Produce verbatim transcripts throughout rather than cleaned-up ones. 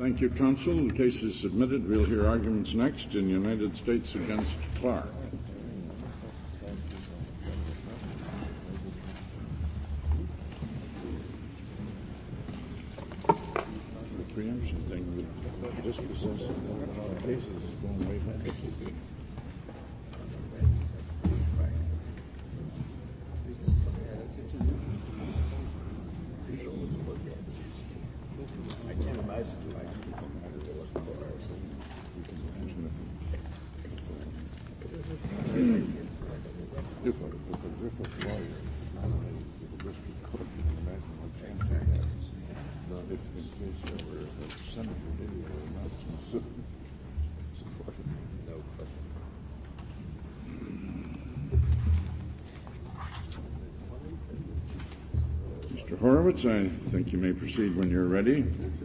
Thank you, counsel. The case is submitted. We'll hear arguments next in United States against Clark. The preemption thing with this possessive cases is going way back. Mister Horowitz, I think you may proceed when you're ready.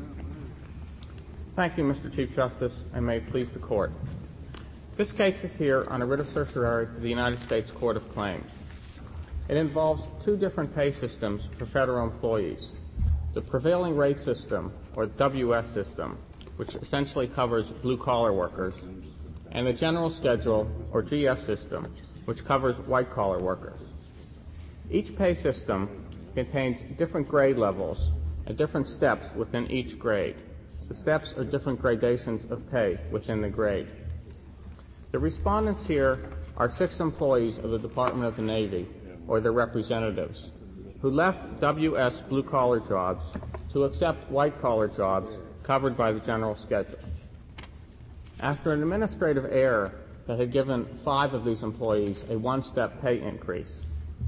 Thank you, Mister Chief Justice, and may it please the Court. This case is here on a writ of certiorari to the United States Court of Claims. It involves two different pay systems for federal employees. The prevailing rate system, or W S system, which essentially covers blue-collar workers, and the general schedule, or G S system, which covers white-collar workers. Each pay system contains different grade levels and different steps within each grade. The steps are different gradations of pay within the grade. The respondents here are six employees of the Department of the Navy, or their representatives, who left W S blue-collar jobs to accept white-collar jobs covered by the general schedule. After an administrative error that had given five of these employees a one-step pay increase,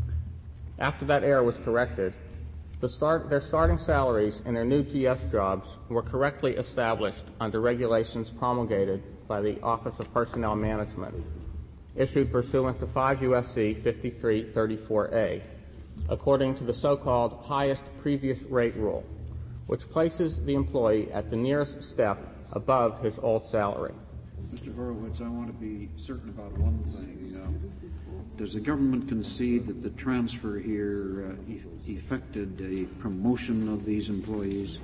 after that error was corrected, the start, their starting salaries in their new G S jobs were correctly established under regulations promulgated by the Office of Personnel Management, issued pursuant to five U S C fifty-three thirty-four A, according to the so-called highest previous rate rule, which places the employee at the nearest step above his old salary. Mister Horowitz, I want to be certain about one thing. Um, does the government concede that the transfer here uh, e- effected a promotion of these employees?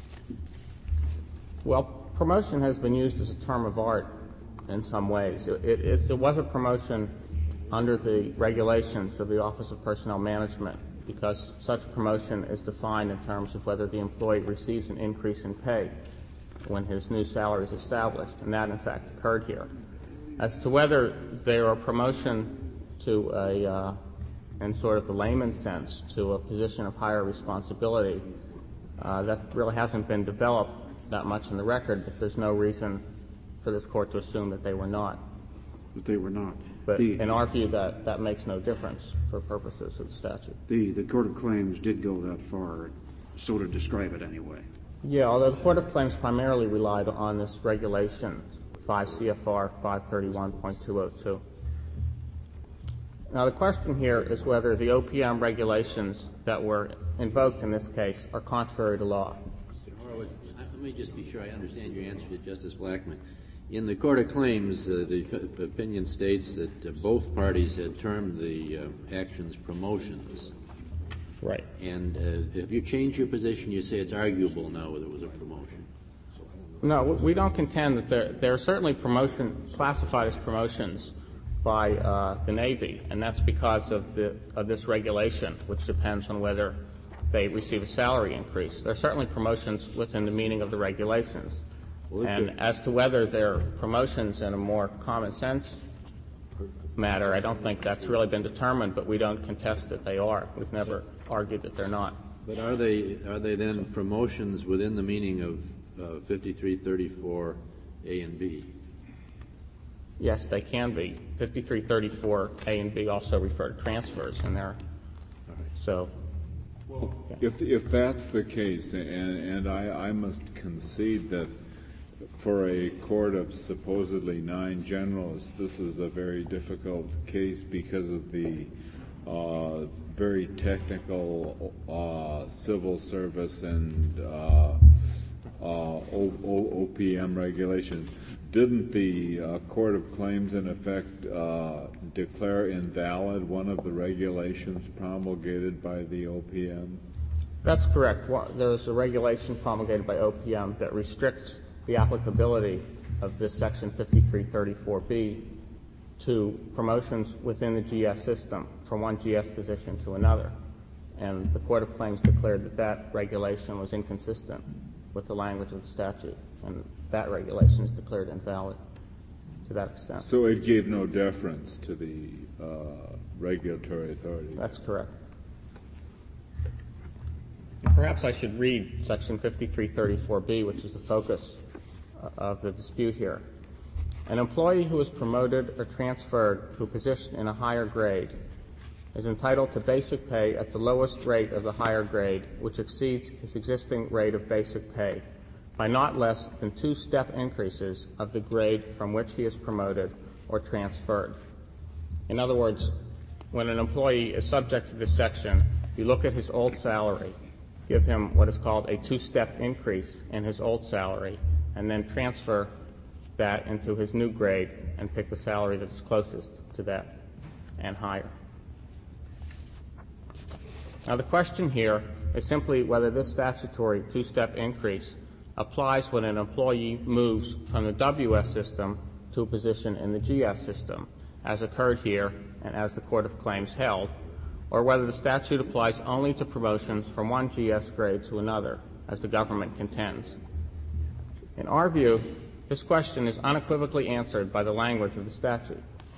Well, promotion has been used as a term of art in some ways. It, it, it was a promotion under the regulations of the Office of Personnel Management, because such promotion is defined in terms of whether the employee receives an increase in pay when his new salary is established, and that in fact occurred here. As to whether there are promotion to a, uh, in sort of the layman's sense, to a position of higher responsibility, uh, that really hasn't been developed that much in the record, but there's no reason for this Court to assume that they were not. That they were not. But the, in our view, that, that makes no difference for purposes of the statute. The, the Court of Claims did go that far, so to describe it anyway. Yeah, although the Court of Claims primarily relied on this regulation, five C F R five thirty-one point two oh two. Now, the question here is whether the O P M regulations that were invoked in this case are contrary to law. Mister Horowitz, let me just be sure I understand your answer to Justice Blackmun. In the Court of Claims, uh, the p- opinion states that uh, both parties had termed the uh, actions promotions. Right. And uh, if you change your position, you say it's arguable now whether it was a promotion. No, we don't contend that there, there are certainly promotion classified as promotions by uh, the Navy, and that's because of the of this regulation, which depends on whether they receive a salary increase. There are certainly promotions within the meaning of the regulations. Well, and as to whether they're promotions in a more common sense matter, I don't think that's really been determined, but we don't contest that they are. We've never argued that they're not. But are they are they then promotions within the meaning of uh, fifty-three thirty-four A and B? Yes, they can be. fifty-three thirty-four A and B also refer to transfers in there. Right. So, well, if if that's the case, and and I, I must concede that for a court of supposedly nine generals, this is a very difficult case because of the uh, very technical uh, civil service and uh, uh, o- o- O P M regulations. Didn't the uh, Court of Claims, in effect, uh, declare invalid one of the regulations promulgated by the O P M? That's correct. There's a regulation promulgated by O P M that restricts the applicability of this Section fifty-three thirty-four B to promotions within the G S system from one G S position to another. And the Court of Claims declared that that regulation was inconsistent with the language of the statute, and that regulation is declared invalid to that extent. So it gave no deference to the uh, regulatory authority? That's correct. Perhaps I should read Section fifty-three thirty-four B, which is the focus of the dispute here. An employee who is promoted or transferred to a position in a higher grade is entitled to basic pay at the lowest rate of the higher grade, which exceeds his existing rate of basic pay by not less than two step increases of the grade from which he is promoted or transferred. In other words, when an employee is subject to this section, you look at his old salary, give him what is called a two-step increase in his old salary, and then transfer that into his new grade and pick the salary that is closest to that and higher. Now, the question here is simply whether this statutory two-step increase applies when an employee moves from the W S system to a position in the G S system, as occurred here and as the Court of Claims held, or whether the statute applies only to promotions from one G S grade to another, as the government contends. In our view, this question is unequivocally answered by the language of the statute.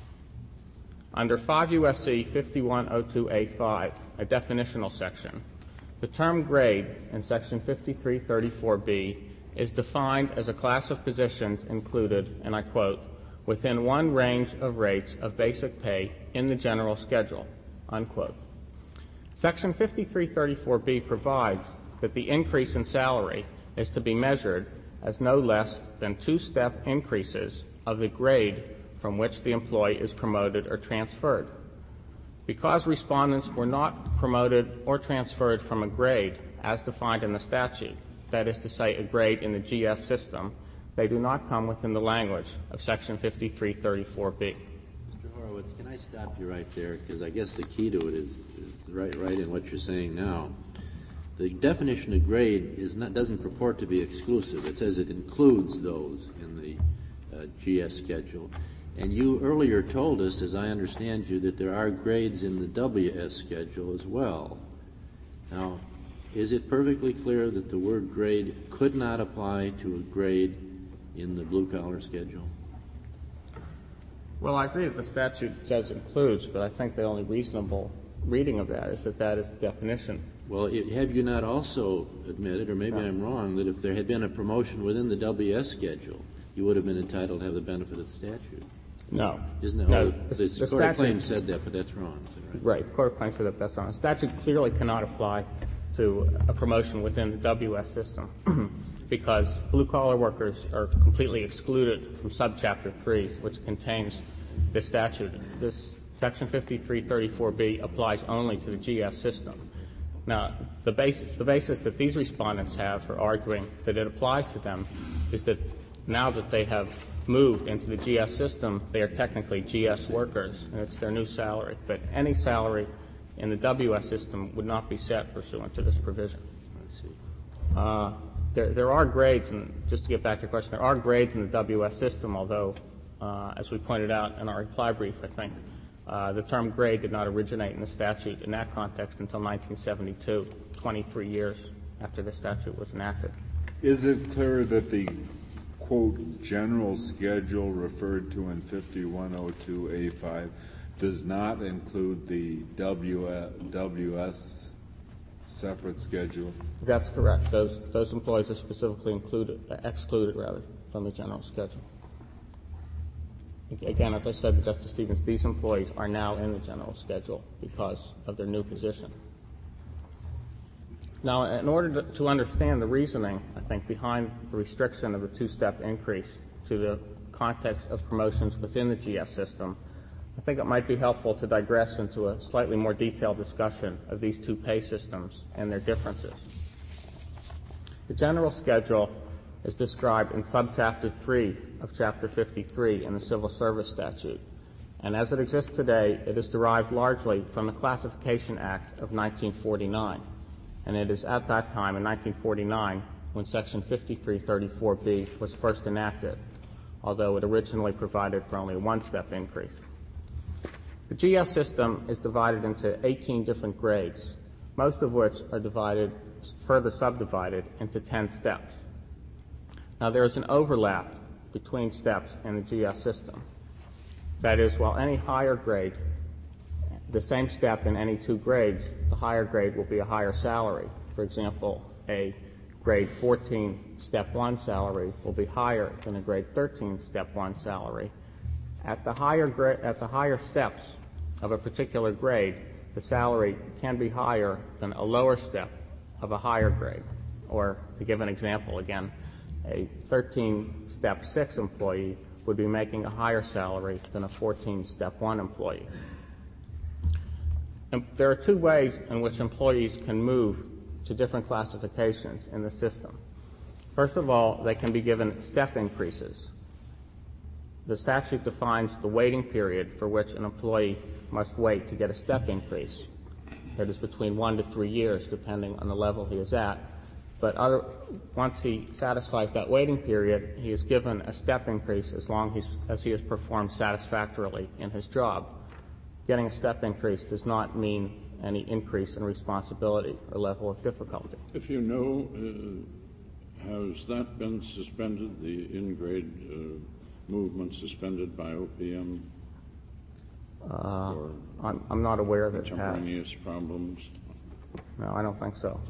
Under five U S C fifty-one oh two A five, a definitional section, the term grade in Section fifty-three thirty-four B is defined as a class of positions included, and I quote, within one range of rates of basic pay in the general schedule, unquote. Section fifty-three thirty-four B provides that the increase in salary is to be measured as no less than two-step increases of the grade from which the employee is promoted or transferred. Because respondents were not promoted or transferred from a grade as defined in the statute, that is to say a grade in the G S system, they do not come within the language of Section fifty-three thirty-four B. Mister Horowitz, can I stop you right there? Because I guess the key to it is, is right, right in what you're saying now. The definition of grade is not, doesn't purport to be exclusive. It says it includes those in the uh, G S schedule. And you earlier told us, as I understand you, that there are grades in the W S schedule as well. Now, is it perfectly clear that the word grade could not apply to a grade in the blue-collar schedule? Well, I agree that the statute says includes, but I think the only reasonable reading of that is that that is the definition. Well, it, have you not also admitted, or maybe no. I'm wrong, that if there had been a promotion within the W S schedule, you would have been entitled to have the benefit of the statute? No. Isn't that no, what the, the, the Court of statute, Claims said that, but that's wrong. Is that right? Right. The Court of Claims said that that's wrong. The statute clearly cannot apply to a promotion within the W S system because blue-collar workers are completely excluded from subchapter three, which contains this statute. This Section fifty-three thirty-four B applies only to the G S system. Now, the basis, the basis that these respondents have for arguing that it applies to them is that now that they have moved into the G S system, they are technically G S workers, and it's their new salary. But any salary in the W S system would not be set pursuant to this provision. I see. Uh, there, there are grades, and just to get back to your question, there are grades in the W S system, although, uh, as we pointed out in our reply brief, I think, uh, the term grade did not originate in the statute in that context until nineteen seventy-two, twenty-three years after the statute was enacted. Is it clear that the quote, general schedule referred to in fifty-one oh two A five does not include the W S separate schedule? That's correct. Those those employees are specifically included, uh, excluded rather, from the general schedule. Again, as I said to Justice Stevens, these employees are now in the general schedule because of their new position. Now, in order to, to understand the reasoning, I think, behind the restriction of the two-step increase to the context of promotions within the G S system, I think it might be helpful to digress into a slightly more detailed discussion of these two pay systems and their differences. The general schedule is described in subchapter three of chapter fifty-three in the Civil Service Statute, and as it exists today, it is derived largely from the Classification Act of nineteen forty-nine. And it is at that time, in nineteen forty-nine, when Section fifty-three thirty-four B was first enacted, although it originally provided for only a one-step increase. The G S system is divided into eighteen different grades, most of which are divided, further subdivided into ten steps. Now, there is an overlap between steps in the G S system. That is, while any higher grade, the same step in any two grades, the higher grade will be a higher salary. For example, a grade fourteen step one salary will be higher than a grade thirteen step one salary. At the higher gra- at the higher steps of a particular grade, the salary can be higher than a lower step of a higher grade. Or, to give an example again, a thirteen step six employee would be making a higher salary than a fourteen step one employee. And there are two ways in which employees can move to different classifications in the system. First of all, they can be given step increases. The statute defines the waiting period for which an employee must wait to get a step increase. That is between one to three years, depending on the level he is at. But other, once he satisfies that waiting period, he is given a step increase as long as he has performed satisfactorily in his job. Getting a step increase does not mean any increase in responsibility or level of difficulty. If you know, uh, has that been suspended, the in-grade uh, movement suspended by O P M? Uh, I'm, I'm not aware that it has. Contemporaneous problems? No, I don't think so.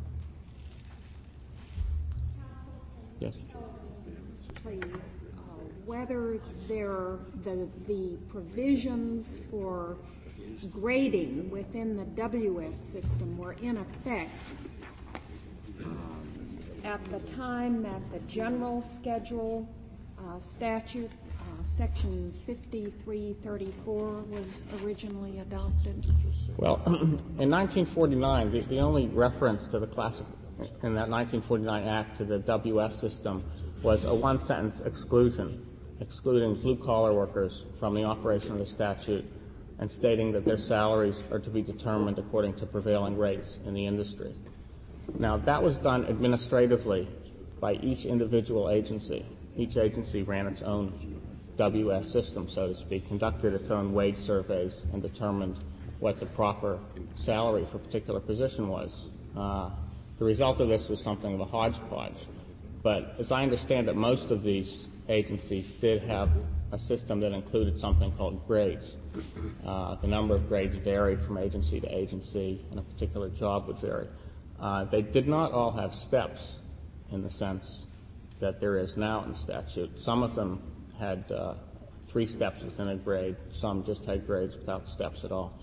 Yes. Please, uh, whether there the the provisions for grading within the W S system were in effect um, at the time that the general schedule uh, statute, uh, section fifty-three thirty-four, was originally adopted. Well, in nineteen forty-nine, the, the only reference to the class in that nineteen forty-nine Act to the W S system was a one-sentence exclusion, excluding blue-collar workers from the operation of the statute and stating that their salaries are to be determined according to prevailing rates in the industry. Now, that was done administratively by each individual agency. Each agency ran its own W S system, so to speak, conducted its own wage surveys, and determined what the proper salary for a particular position was. Uh, the result of this was something of a hodgepodge. But as I understand it, most of these agencies did have a system that included something called grades. Uh, the number of grades varied from agency to agency, and a particular job would vary. Uh, they did not all have steps in the sense that there is now in the statute. Some of them had uh, three steps within a grade. Some just had grades without steps at all.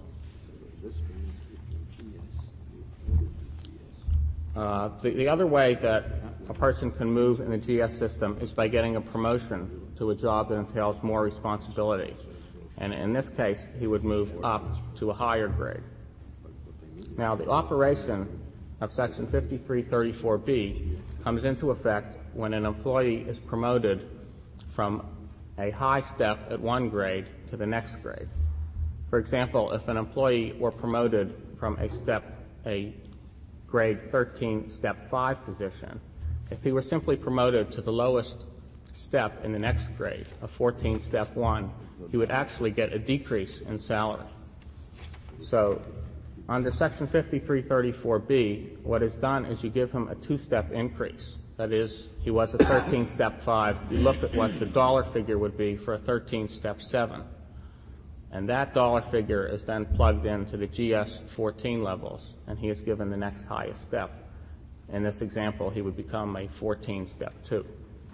Uh, the, the other way that a person can move in the G S system is by getting a promotion to a job that entails more responsibility. And in this case, he would move up to a higher grade. Now, the operation of Section fifty-three thirty-four B comes into effect when an employee is promoted from a high step at one grade to the next grade. For example, if an employee were promoted from a step, a grade thirteen step five position, if he were simply promoted to the lowest step in the next grade, a fourteen step one, he would actually get a decrease in salary. So under Section fifty-three thirty-four B, what is done is you give him a two-step increase. That is, he was a thirteen step five. You look at what the dollar figure would be for a thirteen step seven. And that dollar figure is then plugged into the G S fourteen levels, and he is given the next highest step. In this example, he would become a fourteen step two.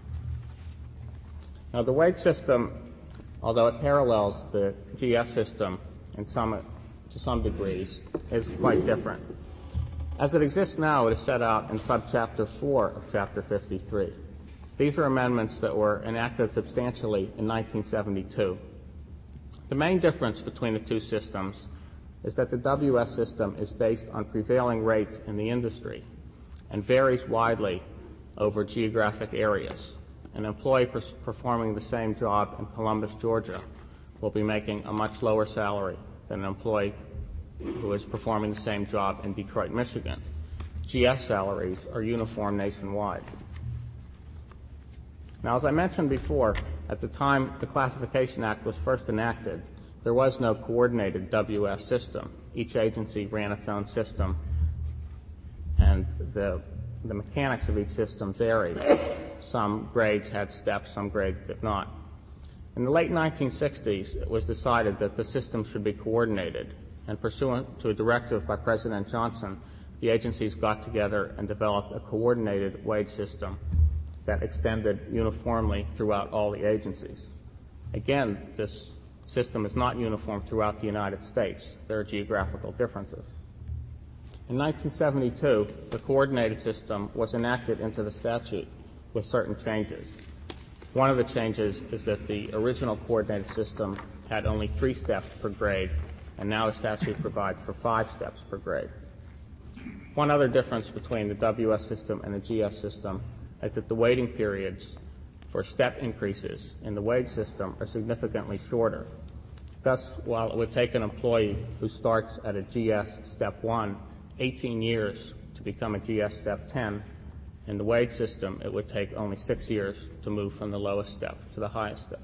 Now, the wage system, although it parallels the G S system in some, to some degrees, is quite different. As it exists now, it is set out in subchapter four of Chapter fifty-three. These are amendments that were enacted substantially in nineteen seventy-two. The main difference between the two systems is that the W S system is based on prevailing rates in the industry and varies widely over geographic areas. An employee pers- performing the same job in Columbus, Georgia, will be making a much lower salary than an employee who is performing the same job in Detroit, Michigan. G S salaries are uniform nationwide. Now, as I mentioned before, at the time the Classification Act was first enacted, there was no coordinated W S system. Each agency ran its own system, and the, the mechanics of each system varied. Some grades had steps, some grades did not. In the late nineteen sixties, it was decided that the system should be coordinated, and pursuant to a directive by President Johnson, the agencies got together and developed a coordinated wage system that extended uniformly throughout all the agencies. Again, this system is not uniform throughout the United States. There are geographical differences. In nineteen seventy-two, the coordinated system was enacted into the statute with certain changes. One of the changes is that the original coordinated system had only three steps per grade, and now the statute provides for five steps per grade. One other difference between the W S system and the G S system is that the waiting periods for step increases in the wage system are significantly shorter. Thus, while it would take an employee who starts at a G S step one eighteen years to become a G S step ten, in the wage system it would take only six years to move from the lowest step to the highest step.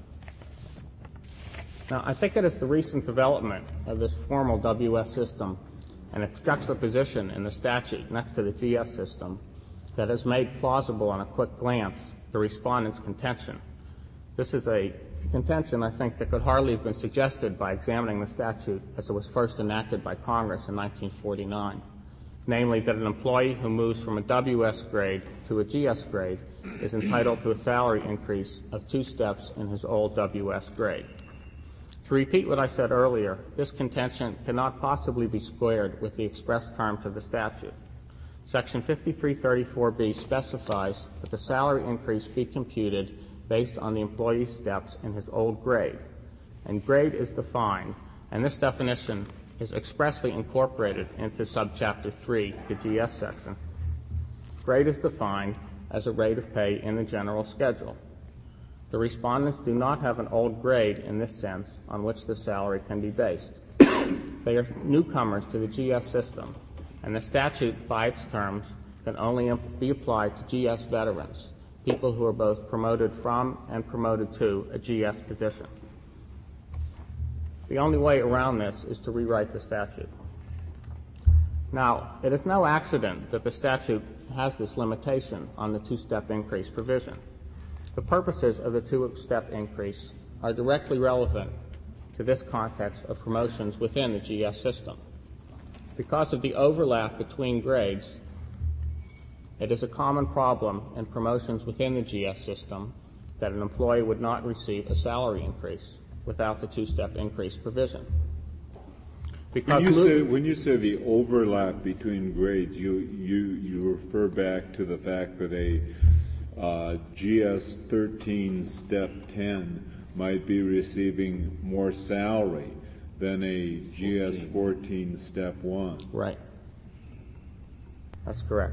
Now, I think it is the recent development of this formal W S system and its juxtaposition in the statute next to the G S system that has made plausible on a quick glance the respondent's contention. This is a contention, I think, that could hardly have been suggested by examining the statute as it was first enacted by Congress in nineteen forty-nine, namely that an employee who moves from a W S grade to a G S grade is entitled to a salary increase of two steps in his old W S grade. To repeat what I said earlier, this contention cannot possibly be squared with the express terms of the statute. Section fifty-three thirty-four B specifies that the salary increase be computed based on the employee's steps in his old grade. And grade is defined, and this definition is expressly incorporated into subchapter three, the G S section. Grade is defined as a rate of pay in the general schedule. The respondents do not have an old grade in this sense on which the salary can be based. They are newcomers to the G S system, and the statute, by its terms, can only be applied to G S veterans, people who are both promoted from and promoted to a G S position. The only way around this is to rewrite the statute. Now, it is no accident that the statute has this limitation on the two-step increase provision. The purposes of the two-step increase are directly relevant to this context of promotions within the G S system. Because of the overlap between grades, it is a common problem in promotions within the G S system that an employee would not receive a salary increase without the two-step increase provision. Because when you, say, when you say the overlap between grades, you, you, you refer back to the fact that a uh, G S thirteen step ten might be receiving more salary than a G S fourteen step one. Right. That's correct.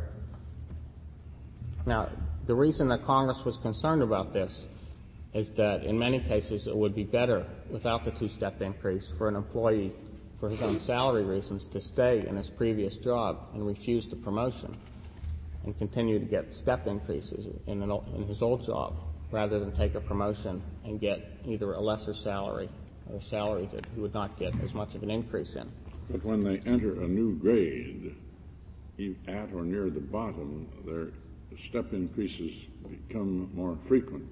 Now, the reason that Congress was concerned about this is that in many cases it would be better without the two-step increase for an employee, for his own salary reasons, to stay in his previous job and refuse the promotion and continue to get step increases in, an, in his old job rather than take a promotion and get either a lesser salary or a salary that he would not get as much of an increase in. But when they enter a new grade, at or near the bottom, their step increases become more frequent.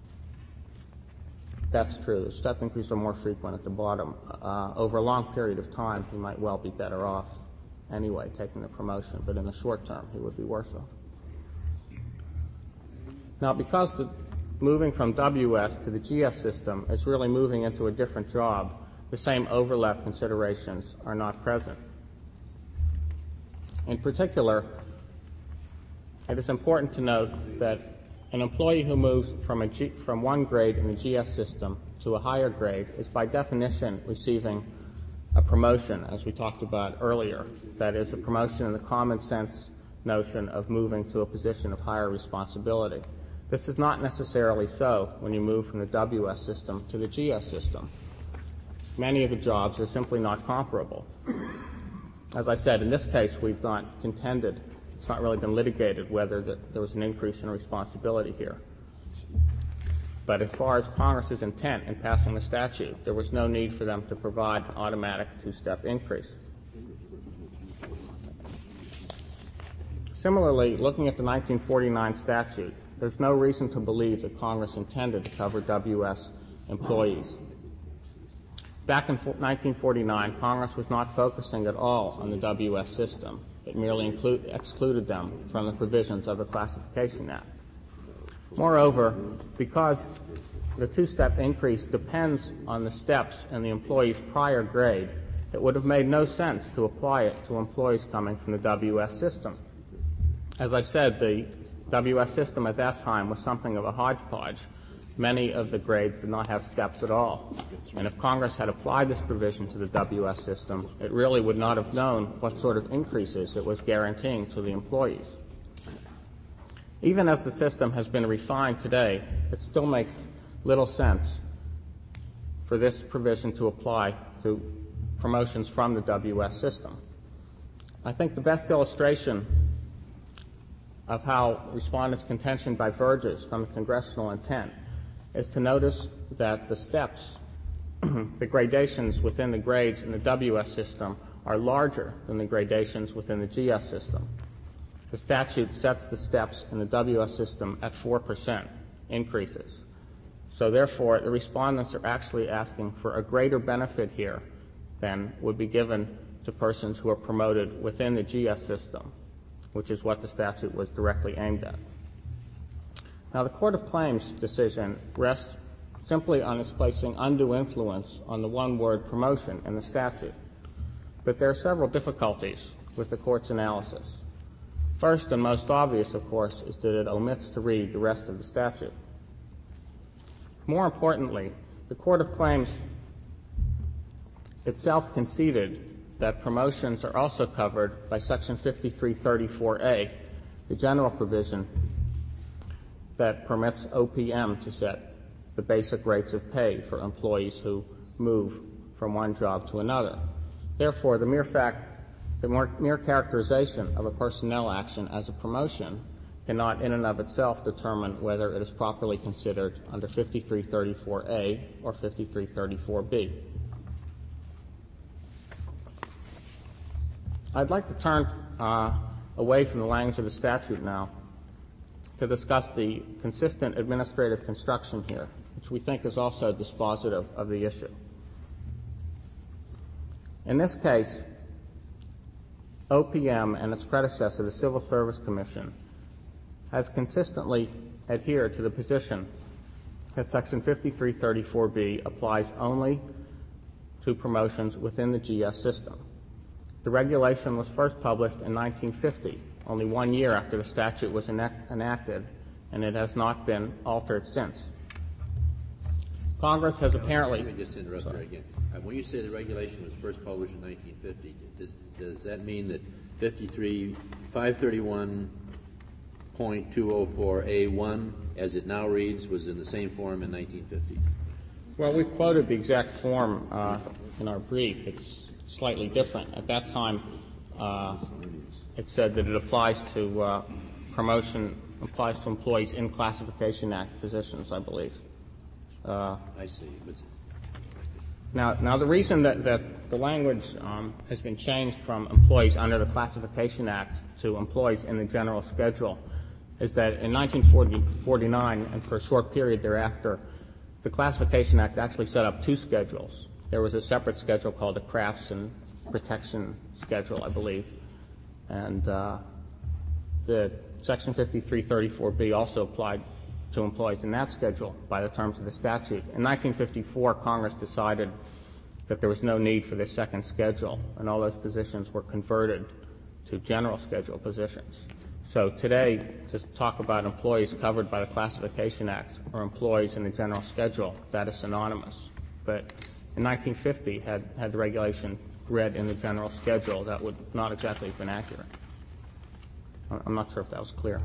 That's true. The step increases are more frequent at the bottom. Uh, over a long period of time, he might well be better off anyway taking the promotion, but in the short term, he would be worse off. Now, because the moving from W S to the G S system is really moving into a different job, the same overlap considerations are not present. In particular, it is important to note that an employee who moves from, a G, from one grade in the G S system to a higher grade is by definition receiving a promotion, as we talked about earlier. That is, a promotion in the common sense notion of moving to a position of higher responsibility. This is not necessarily so when you move from the W S system to the G S system. Many of the jobs are simply not comparable. As I said, in this case, we've not contended it's not really been litigated whether the, there was an increase in responsibility here. But as far as Congress's intent in passing the statute, there was no need for them to provide an automatic two-step increase. Similarly, looking at the nineteen forty-nine statute, there's no reason to believe that Congress intended to cover W S employees. Back in nineteen forty-nine, Congress was not focusing at all on the W S system. It merely include, excluded them from the provisions of the Classification Act. Moreover, because the two-step increase depends on the steps in the employee's prior grade, it would have made no sense to apply it to employees coming from the W S system. As I said, the W S system at that time was something of a hodgepodge. Many of the grades did not have steps at all. And if Congress had applied this provision to the W S system, it really would not have known what sort of increases it was guaranteeing to the employees. Even as the system has been refined today, it still makes little sense for this provision to apply to promotions from the W S system. I think the best illustration of how respondents' contention diverges from the congressional intent is to notice that the steps, the gradations within the grades in the W S system are larger than the gradations within the G S system. The statute sets the steps in the W S system at four percent increases. So therefore, the respondents are actually asking for a greater benefit here than would be given to persons who are promoted within the G S system, which is what the statute was directly aimed at. Now, the Court of Claims decision rests simply on its placing undue influence on the one word promotion in the statute. But there are several difficulties with the Court's analysis. First and most obvious, of course, is that it omits to read the rest of the statute. More importantly, the Court of Claims itself conceded that promotions are also covered by Section fifty-three thirty-four A, the general provision that permits O P M to set the basic rates of pay for employees who move from one job to another. Therefore, the mere fact, the more, mere characterization of a personnel action as a promotion cannot in and of itself determine whether it is properly considered under fifty-three thirty-four A or fifty-three thirty-four B. I'd like to turn uh, away from the language of the statute now to discuss the consistent administrative construction here, which we think is also dispositive of the issue. In this case, O P M and its predecessor, the Civil Service Commission, has consistently adhered to the position that Section fifty-three thirty-four B applies only to promotions within the G S system. The regulation was first published in nineteen fifty, only one year after the statute was enact- enacted, and it has not been altered since. Congress has apparently... Let me just interrupt Sorry. there again. Uh, when you say the regulation was first published in nineteen fifty, does, does that mean that fifty-three, five thirty-one point two oh four A one, as it now reads, was in the same form in nineteen fifty? Well, we quoted the exact form uh, in our brief. It's slightly different. At that time, uh, it said that it applies to uh, promotion, applies to employees in Classification Act positions, I believe. Uh, I see. What's now, now the reason that, that the language um, has been changed from employees under the Classification Act to employees in the general schedule is that in nineteen forty-nine and for a short period thereafter, the Classification Act actually set up two schedules. There was a separate schedule called the Crafts and Protection Schedule, I believe, and uh, the Section fifty-three thirty-four B also applied to employees in that schedule by the terms of the statute. In nineteen fifty-four, Congress decided that there was no need for this second schedule, and all those positions were converted to general schedule positions. So today, to talk about employees covered by the Classification Act or employees in the general schedule, that is synonymous. But in nineteen fifty, had, had the regulation read in the general schedule, that would not exactly have been accurate. I'm not sure if that was clear.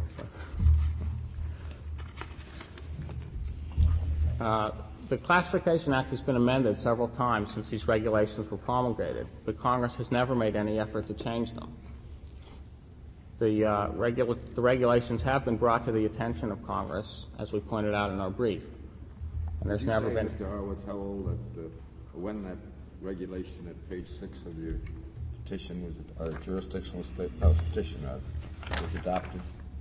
Uh, the Classification Act has been amended several times since these regulations were promulgated, but Congress has never made any effort to change them. The, uh, regula- the regulations have been brought to the attention of Congress, as we pointed out in our brief. And there's Did you never say, been. Mister Horowitz, how old that, uh, when that regulation at page six of your petition was, or jurisdictional state, no, petition uh, was adopted?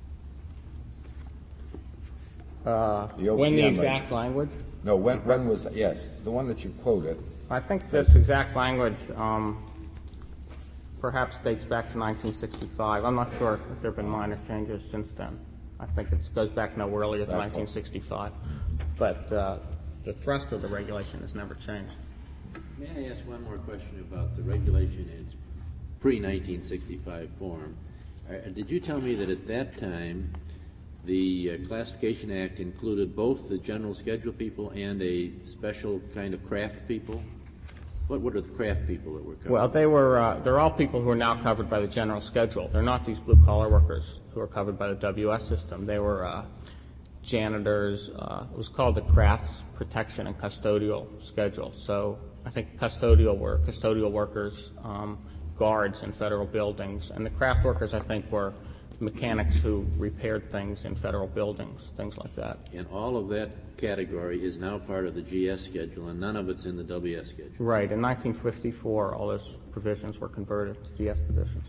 Uh, The when the O P M exact reg- language? No, when, when was, yes, the one that you quoted. I think this exact language um, perhaps dates back to nineteen sixty-five. I'm not sure if there have been minor changes since then. I think it goes back no earlier than That's nineteen sixty-five. But uh, the thrust of the regulation has never changed. May I ask one more question about the regulation in its pre nineteen sixty-five form? Uh, did you tell me that at that time the uh, Classification Act included both the general schedule people and a special kind of craft people? What what are the craft people that were covered? Well, they were, uh, they're all people who are now covered by the general schedule. They're not these blue-collar workers who are covered by the W S system. They were uh, janitors. Uh, it was called the Crafts Protection and Custodial Schedule. So I think custodial were custodial workers, um, guards in federal buildings, and the craft workers, I think, were mechanics who repaired things in federal buildings, things like that. And all of that category is now part of the G S schedule, and none of it's in the W S schedule. Right. In nineteen fifty-four, all those provisions were converted to G S positions.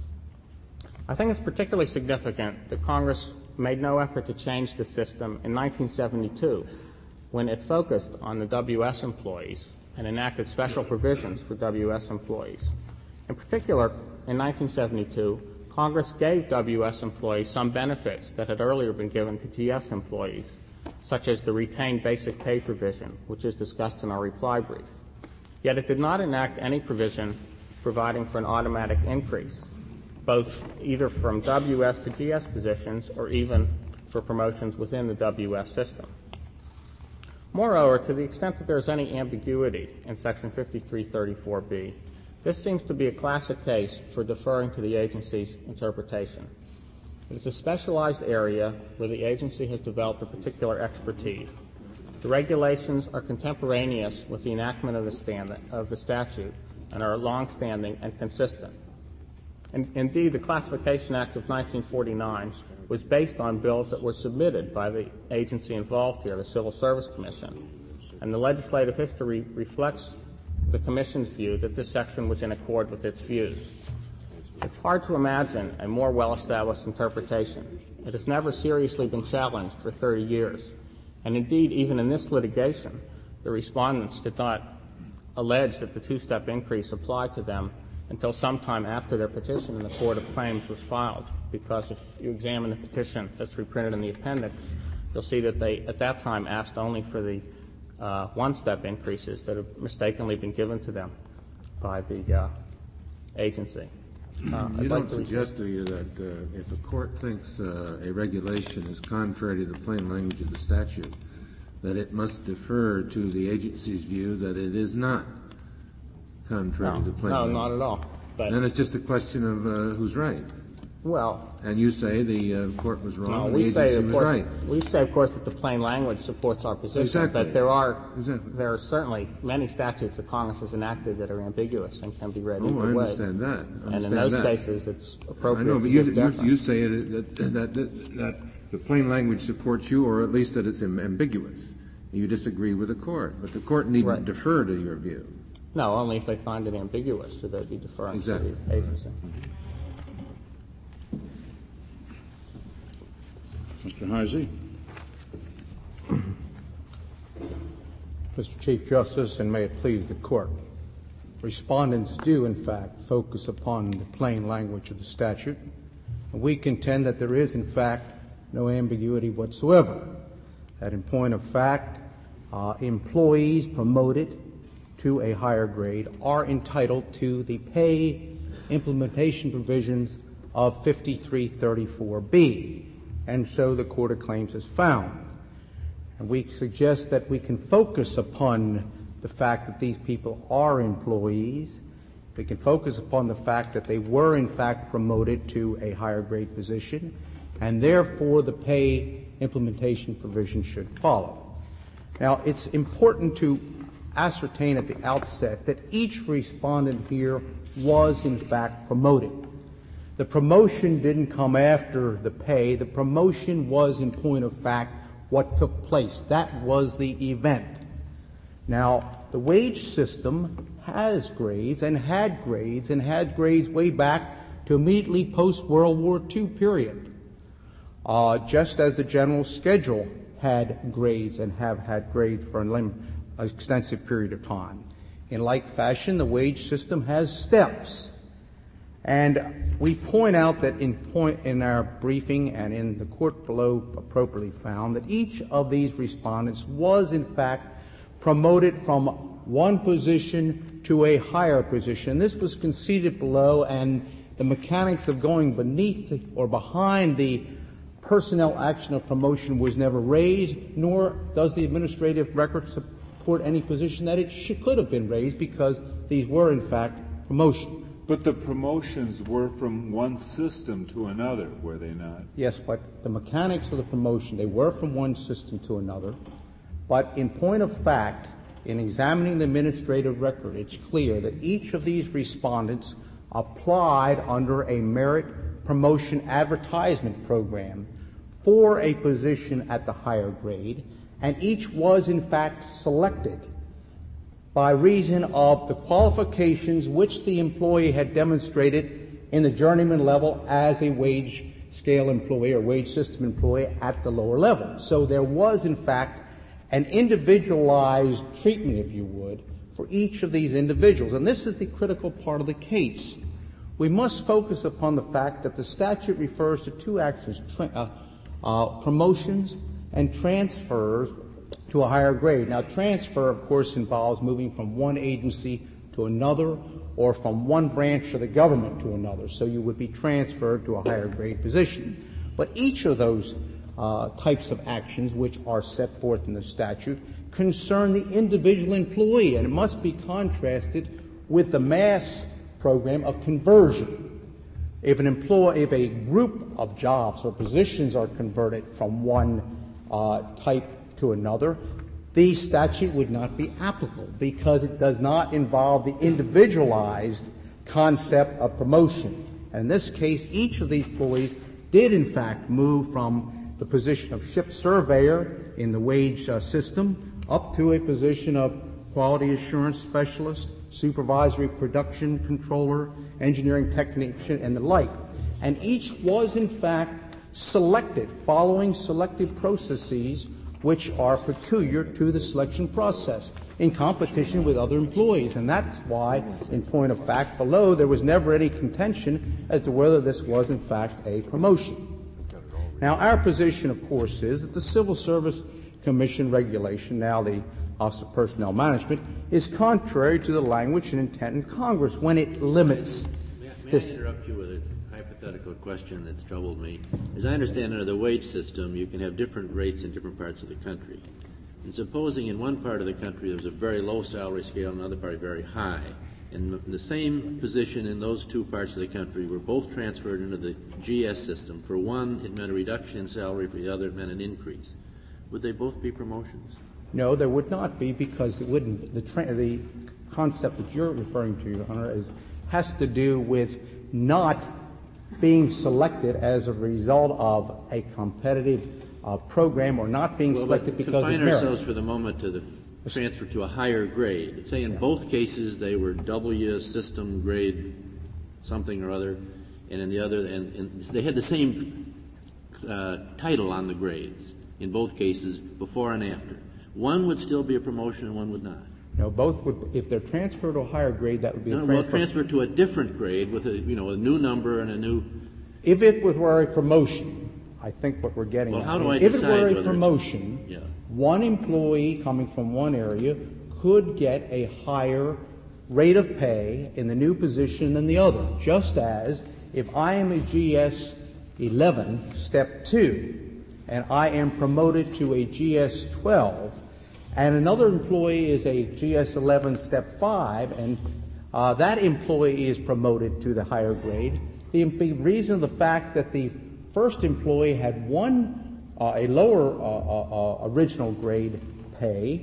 I think it's particularly significant that Congress made no effort to change the system in nineteen seventy-two when it focused on the W S employees and enacted special provisions for W S employees. In particular, in nineteen seventy-two, Congress gave W S employees some benefits that had earlier been given to G S employees, such as the retained basic pay provision, which is discussed in our reply brief. Yet it did not enact any provision providing for an automatic increase, both either from W S to G S positions or even for promotions within the W S system. Moreover, to the extent that there is any ambiguity in Section fifty-three thirty-four B, this seems to be a classic case for deferring to the agency's interpretation. It is a specialized area where the agency has developed a particular expertise. The regulations are contemporaneous with the enactment of the, stand, of the statute and are longstanding and consistent. And indeed, the Classification Act of nineteen forty-nine was based on bills that were submitted by the agency involved here, the Civil Service Commission. And the legislative history reflects the Commission's view that this section was in accord with its views. It's hard to imagine a more well-established interpretation. It has never seriously been challenged for thirty years. And indeed, even in this litigation, the respondents did not allege that the two-step increase applied to them until sometime after their petition in the Court of Claims was filed, because if you examine the petition that's reprinted in the appendix, you'll see that they, at that time, asked only for the uh, one-step increases that have mistakenly been given to them by the uh, agency. Uh, you I'd don't like to suggest, do you, that uh, if a court thinks uh, a regulation is contrary to the plain language of the statute, that it must defer to the agency's view that it is not contrary no, to the plain no, language? not at all. But Then it's just a question of uh, who's right. well, And you say the uh, court was wrong, no, and we the say, agency of was course, right. we say, of course, that the plain language supports our position. Exactly. But there are Exactly. there are certainly many statutes that Congress has enacted that are ambiguous and can be read Oh, either I way. understand that. I And in understand those that. cases, it's I appropriate know, to but you, give you, deference. you say it, that, that, that, that the plain language supports you, or at least that it's am- ambiguous. You disagree with the court, but the court needn't Right. defer to your view. No, only if they find it ambiguous, so there'd be deference Exactly. to the agency. Mister Heisey? Mister Chief Justice, and may it please the Court, respondents do, in fact, focus upon the plain language of the statute, and we contend that there is, in fact, no ambiguity whatsoever. That, in point of fact, uh, employees promoted to a higher grade are entitled to the pay implementation provisions of fifty-three thirty-four B, and so the Court of Claims has found. And we suggest that we can focus upon the fact that these people are employees. We can focus upon the fact that they were, in fact, promoted to a higher grade position, and therefore the pay implementation provision should follow. Now, it's important to ascertain at the outset that each respondent here was, in fact, promoted. The promotion didn't come after the pay. The promotion was, in point of fact, what took place. That was the event. Now, the wage system has grades and had grades and had grades way back to immediately post-World War Two period, uh, just as the general schedule had grades and have had grades for an lim- extensive period of time. In like fashion, the wage system has steps. And we point out that in point in our briefing and in the court below appropriately found that each of these respondents was in fact promoted from one position to a higher position. This was conceded below, and the mechanics of going beneath the, or behind the personnel action of promotion was never raised, nor does the administrative record support any position that it should, could have been raised, because these were in fact promotions. But the promotions were from one system to another, were they not? Yes, but the mechanics of the promotion, they were from one system to another. But in point of fact, in examining the administrative record, it's clear that each of these respondents applied under a merit promotion advertisement program for a position at the higher grade, and each was in fact selected by reason of the qualifications which the employee had demonstrated in the journeyman level as a wage scale employee or wage system employee at the lower level. So there was, in fact, an individualized treatment, if you would, for each of these individuals. And this is the critical part of the case. We must focus upon the fact that the statute refers to two actions, tra- uh, uh, promotions and transfers to a higher grade. Now, transfer, of course, involves moving from one agency to another or from one branch of the government to another. So you would be transferred to a higher grade position. But each of those uh, types of actions, which are set forth in the statute, concern the individual employee, and it must be contrasted with the mass program of conversion. If an employee, if a group of jobs or positions are converted from one uh, type to another, the statute would not be applicable because it does not involve the individualized concept of promotion. And in this case, each of these employees did in fact move from the position of ship surveyor in the wage uh, system up to a position of quality assurance specialist, supervisory production controller, engineering technician, and the like. And each was in fact selected following selective processes which are peculiar to the selection process in competition with other employees. And that's why, in point of fact, below there was never any contention as to whether this was in fact a promotion. Now, our position, of course, is that the Civil Service Commission regulation, now the Office of Personnel Management, is contrary to the language and intent in Congress when it limits may, may this. I interrupt you with a hypothetical question that's troubled me? As I understand, under the wage system, you can have different rates in different parts of the country. And supposing in one part of the country there was a very low salary scale and another part very high, and the same position in those two parts of the country were both transferred into the G S system. For one, it meant a reduction in salary. For the other, it meant an increase. Would they both be promotions? No, there would not be, because it wouldn't. The, tra- the concept that you're referring to, Your Honor, is has to do with not being selected as a result of a competitive uh, program, or not being well, selected because of merit. Confine ourselves for the moment to the transfer to a higher grade. Let's say in yeah. both cases they were W system grade something or other, and in the other, and, and they had the same uh, title on the grades in both cases, before and after. One would still be a promotion and one would not. No, both would. If they're transferred to a higher grade, that would be no, a transfer. Well, transfer to a different grade with a, you know, a new number and a new. If it were a promotion, I think what we're getting well, at. How do I if decide it were a whether promotion, yeah. one employee coming from one area could get a higher rate of pay in the new position than the other, just as if I am a G S eleven, step two, and I am promoted to a G S twelve, and another employee is a G S eleven, step five, and uh, that employee is promoted to the higher grade, the, the reason of the fact that the first employee had one, uh, a lower uh, uh, uh, original grade pay,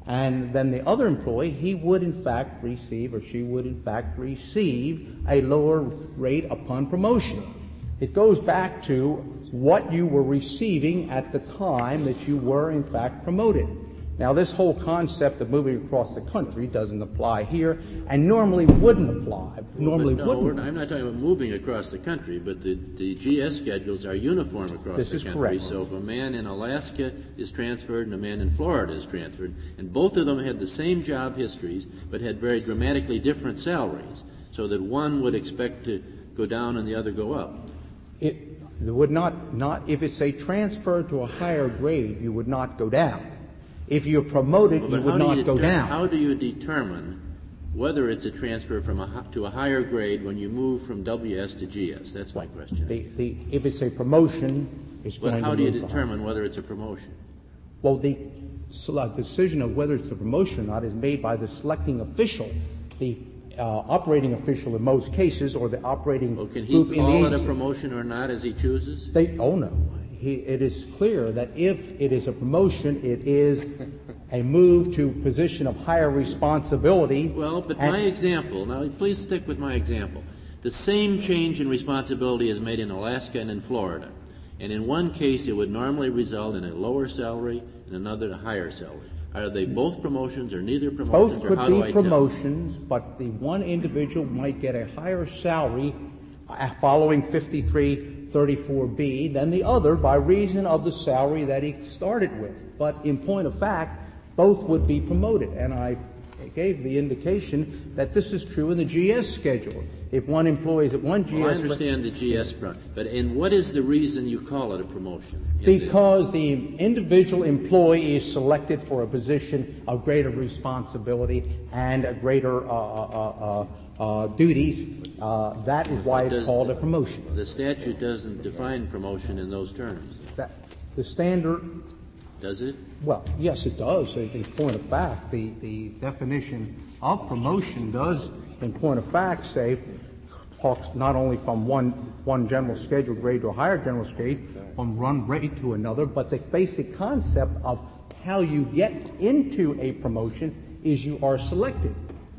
And then the other employee, he would in fact receive, or she would in fact receive, a lower rate upon promotion. It goes back to what you were receiving at the time that you were in fact promoted. Now, this whole concept of moving across the country doesn't apply here, and normally wouldn't apply. Normally Well, but no, wouldn't. we're- I'm not talking about moving across the country, but the, the G S schedules are uniform across This the is country. correct. So if a man in Alaska is transferred and a man in Florida is transferred, and both of them had the same job histories but had very dramatically different salaries, so that one would expect to go down and the other go up. It, it would not, not, if it's a transfer to a higher grade, you would not go down. If you're promoted, Well, you but would how do not you go deter- down. How do you determine whether it's a transfer from a, hi- to a higher grade when you move from W S to G S? That's my question. The, the, if it's a promotion, it's But going how to do you move to higher. determine whether it's a promotion? Well, the select decision of whether it's a promotion or not is made by the selecting official, the uh, operating official in most cases, or the operating Well, can he group in the call it a agency. promotion or not as he chooses? They, oh no. He, it is clear that if it is a promotion, it is a move to a position of higher responsibility. Well, but and- my example, now please stick with my example. The same change in responsibility is made in Alaska and in Florida. And in one case, it would normally result in a lower salary, in another a higher salary. Are they both promotions or neither promotions? Both or could how do be I tell? promotions, but the one individual might get a higher salary uh, following fifty-three thirty-four B than the other by reason of the salary that he started with. But in point of fact, both would be promoted. And I gave the indication that this is true in the G S schedule. If one employee is at one G S... Well, I understand the G S front, but and what is the reason you call it a promotion? In the- Because the individual employee is selected for a position of greater responsibility and a greater uh, uh, uh, uh, duties. Uh, that is why it's Does- called a promotion. The statute doesn't define promotion in those terms, That, the standard, does it? well, yes, it does. In point of fact, the, the definition of promotion does, in point of fact, say, talks not only from one one general schedule grade to a higher general grade, from one grade to another, but the basic concept of how you get into a promotion is you are selected.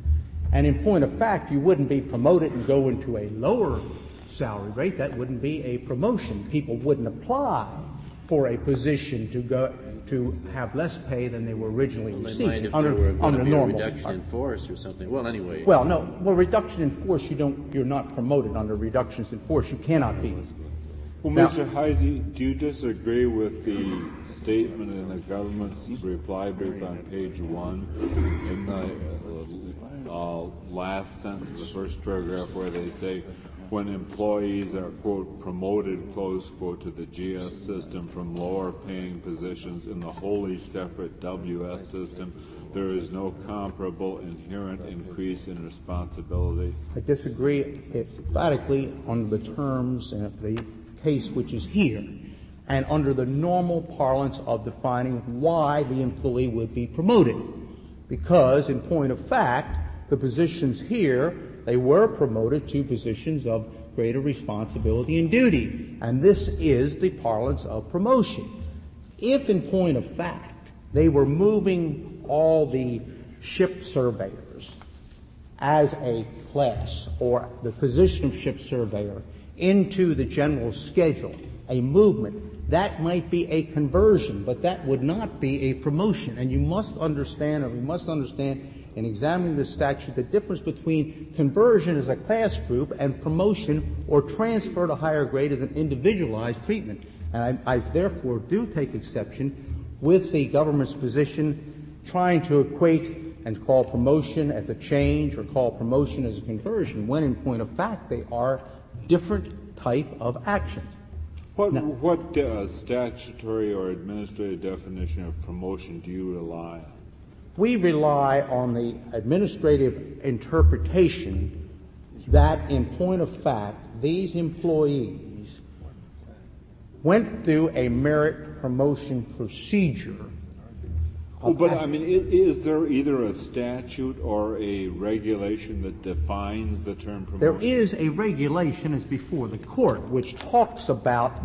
And in point of fact, you wouldn't be promoted and go into a lower salary rate. That wouldn't be a promotion. People wouldn't apply for a position to go to have less pay than they were originally They might receiving if under, there were going under to be normal. a reduction in force or something. Well, anyway. Well, no. Well, reduction in force, you don't. You're not promoted under reductions in force. You cannot be. Well, Now- Mister Heisey, do you disagree with the statement in the government's reply brief on page one in the uh, uh, last sentence of the first paragraph where they say, when employees are, quote, promoted, close quote, to the G S system from lower paying positions in the wholly separate W S system, there is no comparable inherent increase in responsibility? I disagree emphatically on the terms of the case which is here, and under the normal parlance of defining why the employee would be promoted. Because, in point of fact, the positions here, they were promoted to positions of greater responsibility and duty. And this is the parlance of promotion. If, in point of fact, they were moving all the ship surveyors as a class, or the position of ship surveyor, into the general schedule, a movement, that might be a conversion, but that would not be a promotion. And you must understand, or we must understand, in examining the statute, the difference between conversion as a class group and promotion or transfer to higher grade as an individualized treatment. And I, I therefore do take exception with the government's position trying to equate and call promotion as a change or call promotion as a conversion, when in point of fact they are different type of actions. What, Now- what uh, statutory or administrative definition of promotion do you rely on? We rely on the administrative interpretation that, in point of fact, these employees went through a merit promotion procedure. Well, but I mean, is, is there either a statute or a regulation that defines the term promotion? There is a regulation, as before the court, which talks about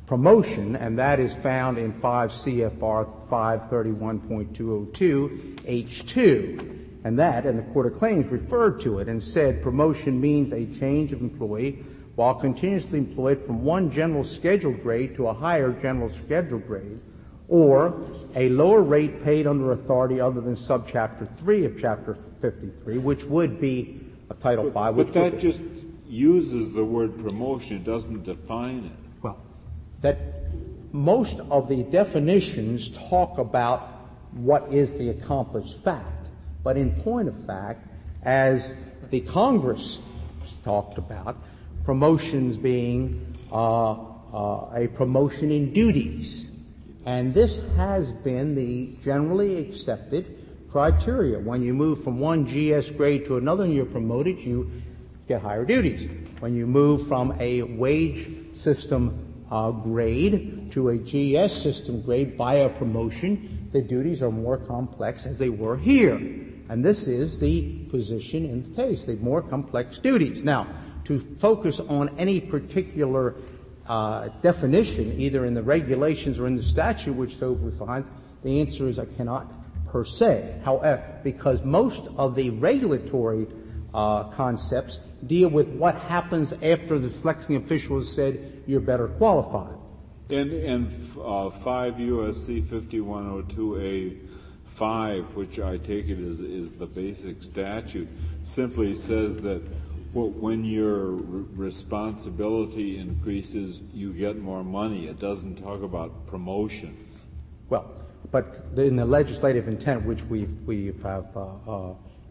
promotion, and that is found in five C F R five thirty-one point two oh two H two. And that, and the Court of Claims referred to it and said promotion means a change of employee while continuously employed from one general schedule grade to a higher general schedule grade, or a lower rate paid under authority other than subchapter three of chapter fifty-three, which would be a Title five. But, but that just uses the word promotion. It doesn't define it. Well, that most of the definitions talk about what is the accomplished fact. But in point of fact, as the Congress talked about, promotions being uh, uh, a promotion in duties. And this has been the generally accepted criteria. When you move from one G S grade to another and you're promoted, you get higher duties. When you move from a wage system uh, grade to a G S system grade via promotion, the duties are more complex as they were here. And this is the position in the case, the more complex duties. Now, to focus on any particular uh, definition, either in the regulations or in the statute which so defines, the answer is I cannot per se. However, because most of the regulatory uh, concepts deal with what happens after the selecting official has said you're better qualified. And, and uh, five U S C fifty-one oh two A five, which I take it is, is the basic statute, simply says that well, when your r- responsibility increases, you get more money. It doesn't talk about promotions. Well, but in the legislative intent, which we we have uh, uh, uh,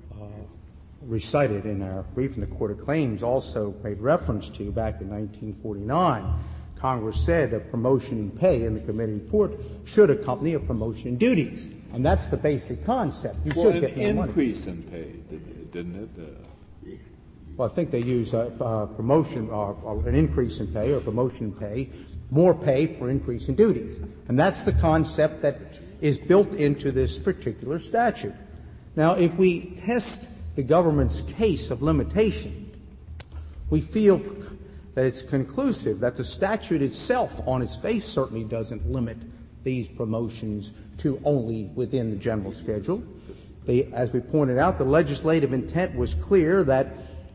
recited in our brief in the Court of Claims, also made reference to back in nineteen forty-nine, Congress said a promotion in pay in the committee report should accompany a promotion in duties. And that's the basic concept. You well, should get more an money. increase in pay, didn't it? Uh, well, I think they use a, a promotion or, or an increase in pay or promotion in pay, more pay for increase in duties. And that's the concept that is built into this particular statute. Now, if we test the government's case of limitation, we feel that it's conclusive that the statute itself on its face certainly doesn't limit these promotions to only within the general schedule. The, as we pointed out, the legislative intent was clear that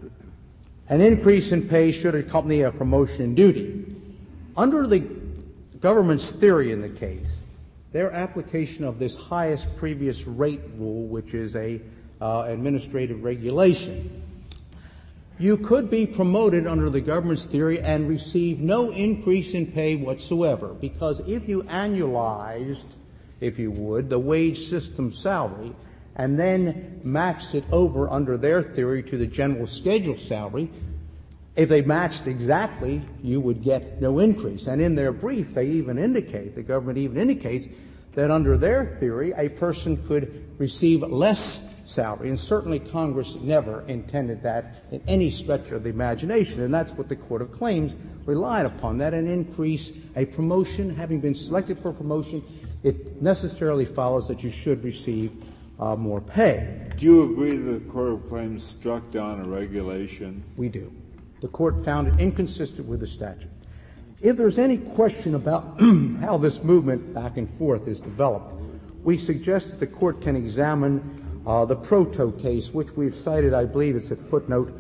an increase in pay should accompany a promotion in duty. Under the government's theory in the case, their application of this highest previous rate rule, which is a uh, administrative regulation, you could be promoted under the government's theory and receive no increase in pay whatsoever, because if you annualized, if you would, the wage system salary and then matched it over under their theory to the general schedule salary, if they matched exactly, you would get no increase. And in their brief, they even indicate, the government even indicates, that under their theory, a person could receive less salary. And certainly Congress never intended that in any stretch of the imagination. And that's what the Court of Claims relied upon, that an increase, a promotion, having been selected for promotion, it necessarily follows that you should receive uh, more pay. Do you agree that the Court of Claims struck down a regulation? We do. The Court found it inconsistent with the statute. If there's any question about how this movement back and forth is developed, we suggest that the Court can examine uh, the Proto case, which we've cited, I believe it's at footnote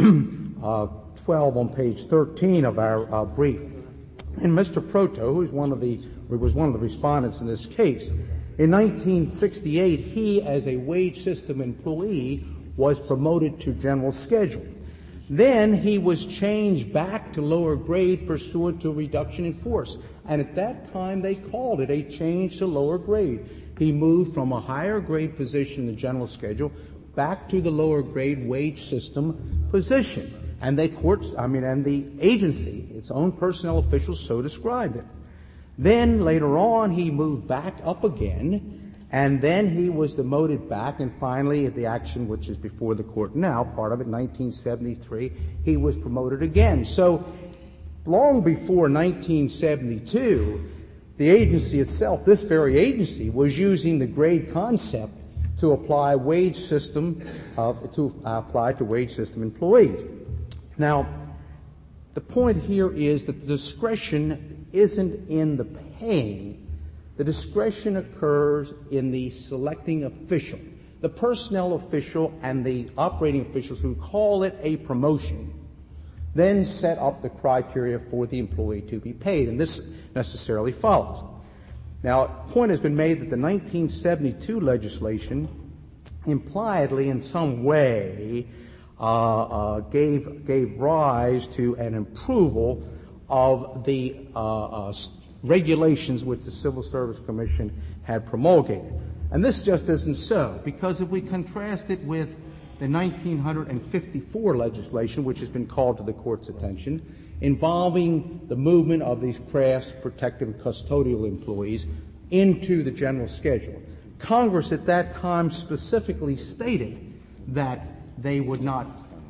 uh, twelve on page thirteen of our uh, brief. And Mister Proto, who's one of the, was one of the respondents in this case, in nineteen sixty-eight, he, as a wage system employee, was promoted to general schedule. Then he was changed back to lower grade pursuant to a reduction in force. And at that time, they called it a change to lower grade. He moved from a higher grade position in the general schedule back to the lower grade wage system position. And they courts, I mean, and the agency, its own personnel officials, so described it. Then later on, he moved back up again, and then he was demoted back, and finally, at the action which is before the court now, part of it, nineteen seventy-three, he was promoted again. So long before nineteen seventy-two, the agency itself, this very agency, was using the grade concept to apply wage system, uh, to uh, apply to wage system employees. Now, the point here is that the discretion isn't in the paying. The discretion occurs in the selecting official. The personnel official and the operating officials who call it a promotion then set up the criteria for the employee to be paid, and this necessarily follows. Now, a point has been made that the nineteen seventy-two legislation impliedly in some way uh, uh, gave, gave rise to an approval of the uh, uh, regulations which the Civil Service Commission had promulgated. And this just isn't so, because if we contrast it with the nineteen fifty-four legislation, which has been called to the Court's attention, involving the movement of these crafts, protective, and custodial employees into the general schedule, Congress at that time specifically stated that they would not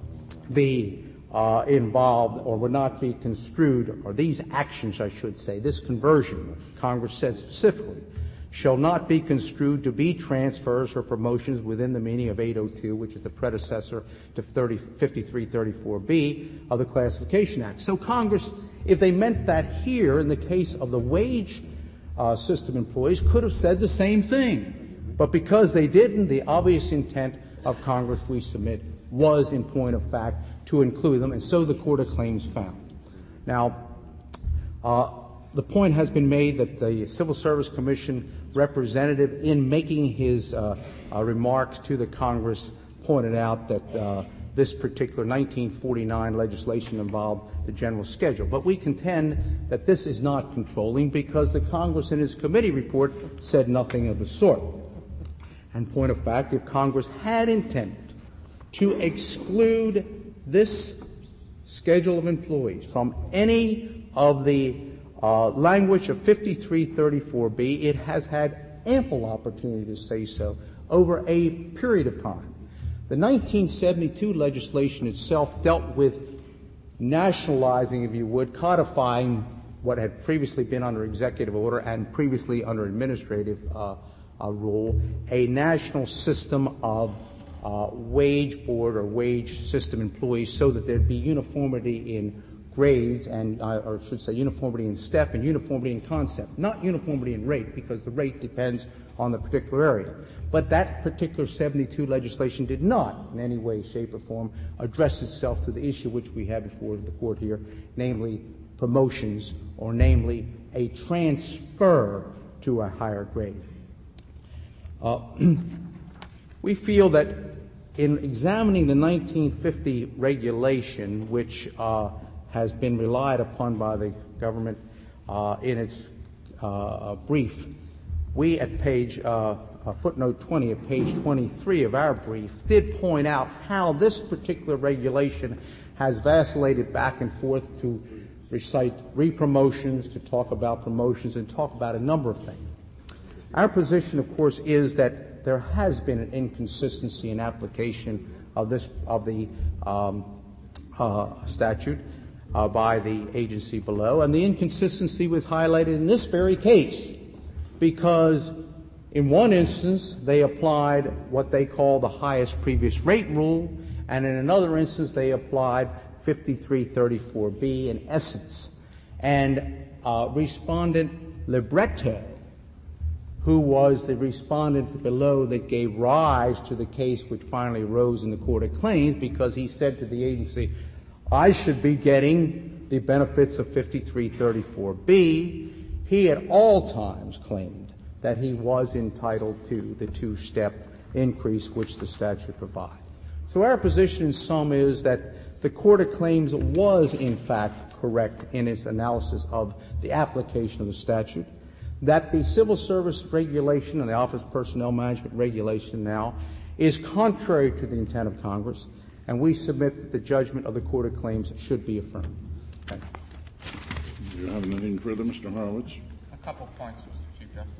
be uh, involved or would not be construed, or these actions, I should say, this conversion, Congress said specifically, shall not be construed to be transfers or promotions within the meaning of eight oh two, which is the predecessor to fifty-three thirty-four B of the Classification Act. So Congress, if they meant that here in the case of the wage uh, system employees, could have said the same thing. But because they didn't, the obvious intent of Congress, we submit, was in point of fact to include them, and so the Court of Claims found. Now, uh, the point has been made that the Civil Service Commission representative, in making his uh, uh, remarks to the Congress, pointed out that uh, this particular nineteen forty-nine legislation involved the general schedule. But we contend that this is not controlling because the Congress in his committee report said nothing of the sort. And point of fact, if Congress had intended to exclude this schedule of employees from any of the uh, language of fifty-three thirty-four B, it has had ample opportunity to say so over a period of time. The nineteen seventy-two legislation itself dealt with nationalizing, if you would, codifying what had previously been under executive order and previously under administrative uh, uh, rule, a national system of uh, wage board or wage system employees so that there'd be uniformity in grades and, uh, or I should say uniformity in step and uniformity in concept, not uniformity in rate because the rate depends on the particular area. But that particular seventy-two legislation did not in any way, shape, or form address itself to the issue which we have before the Court here, namely promotions or namely a transfer to a higher grade. Uh, we feel that in examining the nineteen fifty regulation, which uh, has been relied upon by the government uh, in its uh, brief, we at page uh, uh, footnote twenty of page twenty-three of our brief did point out how this particular regulation has vacillated back and forth to recite re-promotions, to talk about promotions, and talk about a number of things. Our position, of course, is that there has been an inconsistency in application of this of the um, uh, statute uh, by the agency below, and the inconsistency was highlighted in this very case because in one instance they applied what they call the highest previous rate rule, and in another instance they applied fifty-three thirty-four B in essence. And uh, Respondent Libretto, who was the respondent below that gave rise to the case which finally arose in the Court of Claims, because he said to the agency, I should be getting the benefits of fifty-three thirty-four B. He at all times claimed that he was entitled to the two-step increase which the statute provides. So our position in sum is that the Court of Claims was in fact correct in its analysis of the application of the statute, that the Civil Service regulation and the Office of Personnel Management regulation now is contrary to the intent of Congress, and we submit that the judgment of the Court of Claims should be affirmed. Thank you. Do you have anything further, Mister Horowitz? A couple points, Mister Chief Justice.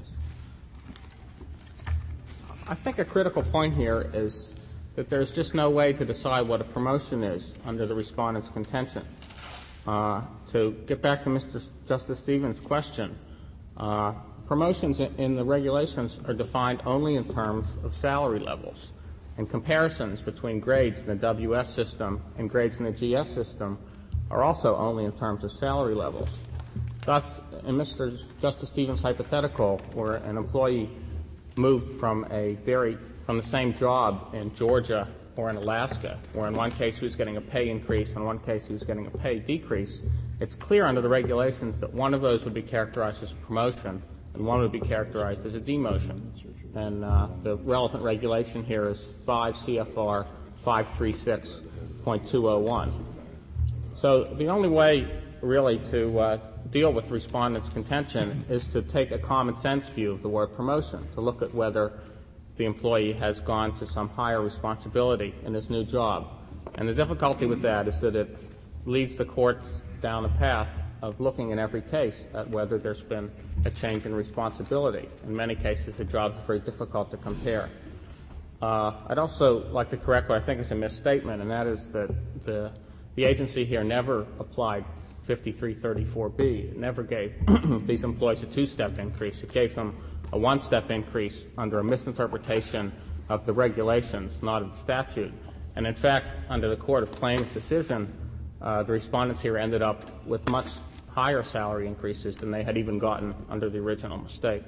I think a critical point here is that there's just no way to decide what a promotion is under the respondent's contention. Uh, to get back to Mister Justice Stevens' question, Uh, promotions in, in the regulations are defined only in terms of salary levels, and comparisons between grades in the W S system and grades in the G S system are also only in terms of salary levels. Thus, in Mister Justice Stevens' hypothetical, where an employee moved from a very from the same job in Georgia or in Alaska, where in one case he was getting a pay increase, in one case he was getting a pay decrease, it's clear under the regulations that one of those would be characterized as a promotion and one would be characterized as a demotion. And uh, the relevant regulation here is five C F R five thirty-six point two oh one. So the only way really to uh, deal with respondents' contention is to take a common sense view of the word promotion, to look at whether the employee has gone to some higher responsibility in his new job. And the difficulty with that is that it leads the courts down a path of looking in every case at whether there's been a change in responsibility. In many cases, the job is very difficult to compare. Uh, I'd also like to correct what I think is a misstatement, and that is that the, the agency here never applied fifty-three thirty-four B. It never gave these employees a two-step increase. It gave them a one-step increase under a misinterpretation of the regulations, not of the statute. And in fact, under the Court of Claims decision, uh, the respondents here ended up with much higher salary increases than they had even gotten under the original mistake.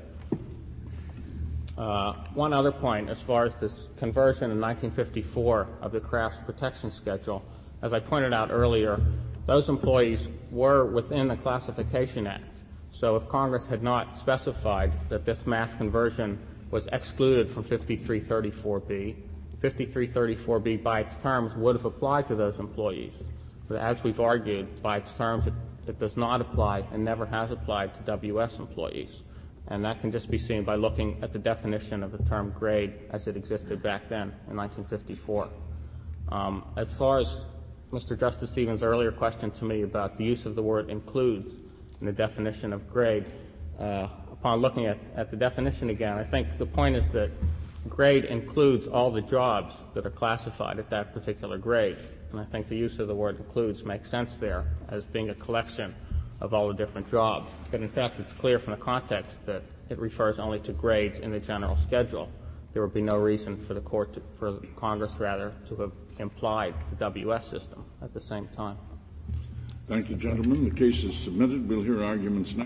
Uh, one other point, as far as this conversion in nineteen fifty-four of the Crafts Protection Schedule, as I pointed out earlier, those employees were within the Classification Act. So if Congress had not specified that this mass conversion was excluded from fifty-three thirty-four B, fifty-three thirty-four B by its terms would have applied to those employees. But as we've argued, by its terms, it, it does not apply and never has applied to W S employees. And that can just be seen by looking at the definition of the term grade as it existed back then in nineteen fifty-four. Um, as far as Mister Justice Stevens' earlier question to me about the use of the word includes in the definition of grade, uh, upon looking at, at the definition again, I think the point is that grade includes all the jobs that are classified at that particular grade. And I think the use of the word includes makes sense there as being a collection of all the different jobs. But in fact, it's clear from the context that it refers only to grades in the general schedule. There would be no reason for the court, to, for Congress rather, to have implied the W S system at the same time. Thank you, gentlemen. The case is submitted. We'll hear arguments next.